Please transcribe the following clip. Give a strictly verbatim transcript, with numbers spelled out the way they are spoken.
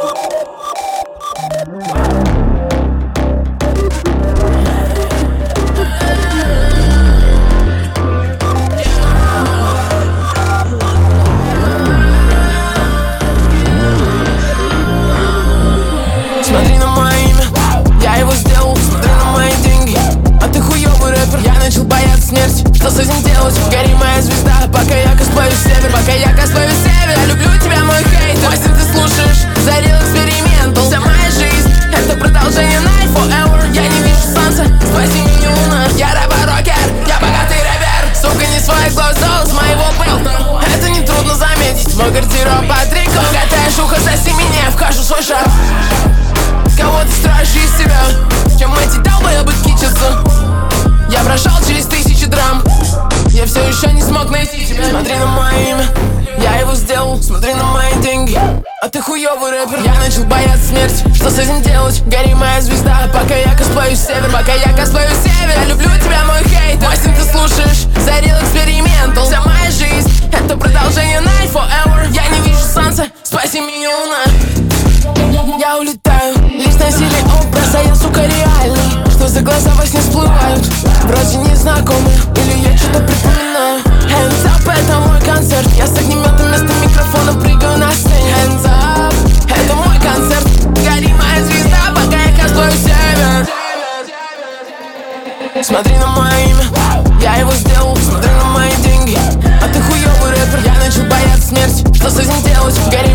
Смотри на мое имя, я его сделал. Смотри на мои деньги, а ты хуёвый рэпер. Я начал бояться смерти, что с этим делать? Гори моя звезда, пока я косплею север. Пока я косплею север, я люблю тебя, мой хейтер. Мастер, ты слушаешь, зарил экспериментал. Вся моя жизнь, это продолжение Night Forever. Я не вижу солнца, спаси меня, луна. Я рэпер-рокер, я богатый рэпер. Сука, не своих глазов, с моего белта. Это нетрудно заметить, мой гардероб Патрико. Катаешь ухо, соси меня, вхожу в свой шар. Кого ты строишь из себя? Чем эти долбоебы кичатся? Я прошел через тысячи драм, я все еще не смог найти тебя. Смотри на мое имя, я его сделал. Смотри на мои деньги, а ты хуёвый рэпер. Я начал бояться смерти, что с этим делать? Гори моя звезда, пока я косплею север. Пока я косплею север, я люблю тебя, мой хейтер. Мой сын, ты слушаешь, зарил экспериментал. Вся моя жизнь, это продолжение Night Forever. Я не вижу солнца, спаси меня, луна. Я улетаю, лишь носили образ, а я, сука, реальный. Что за глаза во сне всплывают? Вроде незнакомые, или я что-то припоминаю. Hands up, это мой концерт. Я с огнеметом вместо микрофона прыгаю на сцене. Hands up, это мой концерт. Гори моя звезда, пока я косплею север. Смотри на мое имя, я его сделал. Смотри на мои деньги, а ты хуёвый рэпер. Я начал бояться смерти, что с этим делать? Гори